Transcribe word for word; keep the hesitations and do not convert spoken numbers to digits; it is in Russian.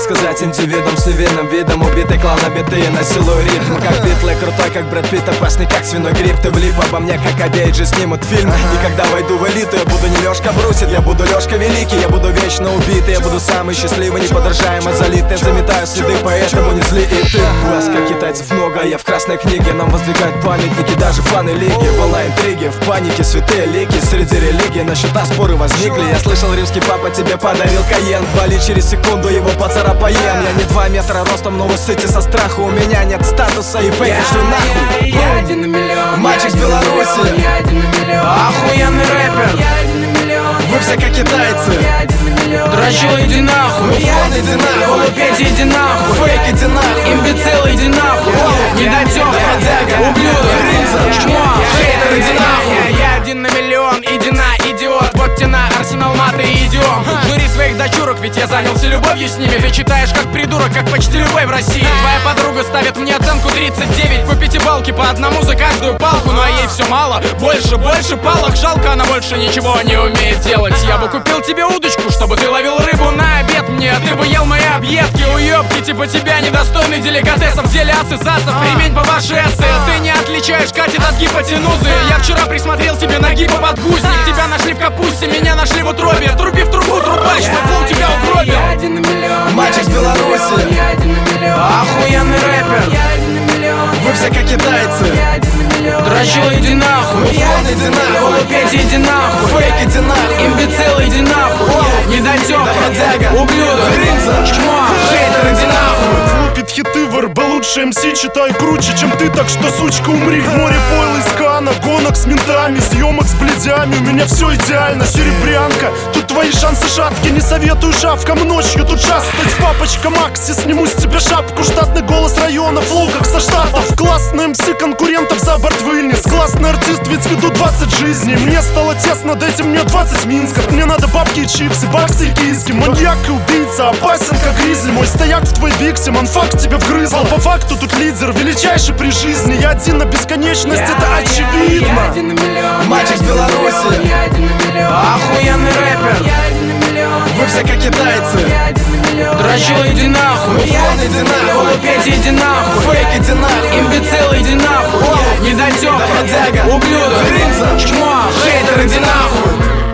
сказать индивидом с невинным видом. Убитый клан, набитые на силу ритм. Как Битлы, крутой, как Брэд Питт, опасный, как свиной грипп. Ты влип обо мне, как Обейджи снимут фильм. И когда войду в элиту, я буду не Лёшка Брусит, я буду Лёшка Великий. Я буду вечно убитый, я буду самый счастливый, неподражаемо залитый. Заметаю следы, поэтому не зли и ты. Вас, как китайцев, много, я в красной книге. Нам воздвигают памятники, даже фаны лиги. Волна интриги, в панике святые лики. Среди религий на счета споры возникли. Я слышал, римский папа тебе подарил Каен. Вали через секунду его поцарапаем. Я не два метра ростом, но вы сыте со страха. У меня нет статуса и фейка, что нахуй. Я один на миллион, мальчик с Беларуси, я один на миллион, охуенный рэпер. я один на миллион, Вы все как китайцы. я один на миллион, Дрочила, иди нахуй, Муфлон, иди нахуй, Голубети, иди нахуй, фейк, иди нахуй, имбецил, иди нахуй, недотёпа, бродяга, ублюдок, Ринза, чмо, хейтер, иди нахуй. Я один на миллион, иди на, идиот. Вот тебе на арсенал маты, идем. Жури своих дочурок, ведь я занялся любовью с ними. Ты читаешь как придурок, как почти любой в России. Твоя подруга ставит мне оценку тридцать девять. По пятибалке, по одному за каждую палку. Ну а ей все мало, больше, больше палок. Жалко, она больше ничего не умеет делать. Я бы купил тебе удочку, чтобы ты ловил рыбу на обед мне. Ты бы ел мои объедки, уёбки типа тебя, недостойный деликатесов. В деле асы засов, ремень по башессе. Ты не отличаешь катет от гипотенузы. Я вчера присмотрел тебе на гипоподгузник. Тебя нашли в капусте, меня нашли в утробе. Труби в трубу, трубач, на пол тебя угробил. я один на миллион, Мальчик с Беларуси, я один на миллион, Охуенный рэпер. я один на миллион, вы все как китайцы. я один на миллион, Дрочила, иди нахуй, Муфлон, иди нахуй, Голубети, иди нахуй, фейк, иди нахуй, имбецил, иди нахуй, недотёпа, бродяга, ублюдок, Ринза, чмо, хейтер, иди нахуй. Лупит хиты в эр бэ, лучше эм си, читай круче, чем ты, так что, сучка, умри. В море пойл из Кана, гонок с ментами, съемок с бледями, у меня все идеально, серебрянка. Тут твои шансы шатки, не советую шавкам ночью тут шастать. Папочка Макси, сниму с тебя шапку, штатный голос района, флоу как со штатов. Классный эм си конкурентов за борт вынес, классный артист, ведь веду двадцать жизней. Мне стало тесно, дайте мне двадцать минсков. Мне надо бабки и чипсы, баксы и киски. Маньяк и убийца, опасен как гризли. Мой стояк в твой виксе, манфакт тебя вгрызал. По факту тут лидер, величайший при жизни. Я один на бесконечность, это я очевидно. один на миллион, Мальчик с Беларуси, я один на миллион, Охуенный рэпер. я один на миллион, вы все как китайцы. я один на миллион, Дрочила, иди нахуй, Муфлон, иди нахуй, Голубети, иди нахуй, фейк, иди нахуй, имбецил, иди нахуй, недотёпа, бродяга, ублюдок, Ринза, чмо, хейтер, иди нахуй.